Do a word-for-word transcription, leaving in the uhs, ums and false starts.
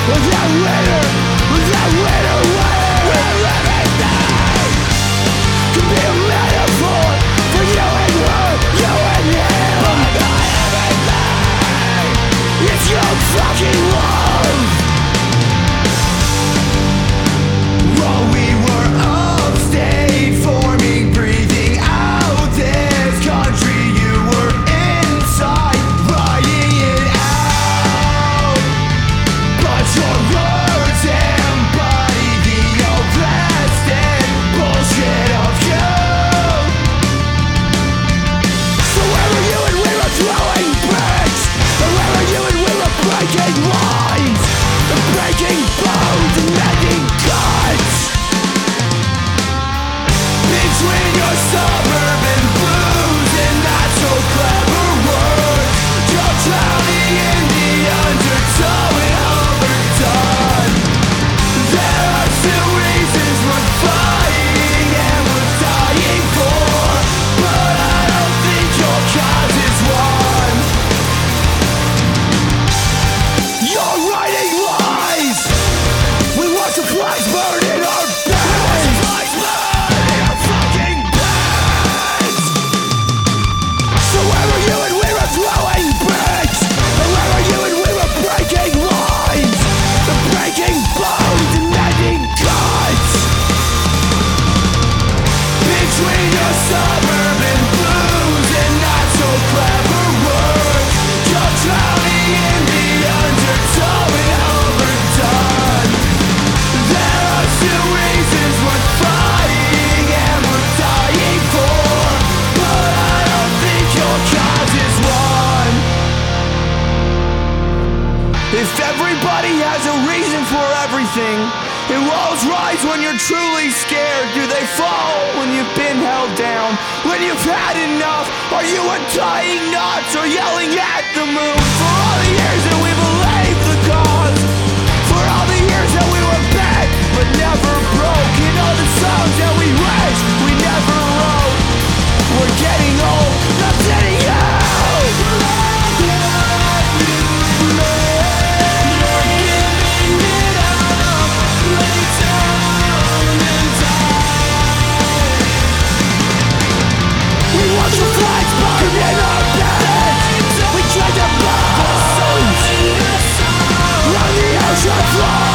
Without winner, without winner, where everything could be a metaphor for you and her, you and him. But everything, it's your fucking love. While we were upstate, forming, breathing out this country, you were inside, writing it out. But your words embody the oppressed and bullshit of you. So where were you when we were throwing bricks? And where were you when we were breaking lines? And breaking bones and mending cuts? Between your suburban blues and not so clever words, you're drowning in the undertow and overdone. There are still reasons we're fighting and we're dying for, but I don't think your cause is one. You're writing lies. We watch the flags burn in our beds. Fucking beds. So where were you when we were throwing bricks? And where were you when we were breaking lines? And breaking bones and mending cuts? Between your suburban blues and not so clever words, you're drowning in the undertow and overdone. There are still reasons we're fighting and we're dying for, but I don't think your cause is one. If everybody has a reason for everything, and walls rise when you're truly scared, do they fall when you've been held down? When you've had enough, are you untying knots or yelling at the moon? For all the years that we believed the cause, for all the years that we were bad but never broke, and all the songs that we wish we never wrote. We're getting old, not getting out. We watch the flags burn in our beds. We tried to burn run the ocean floor.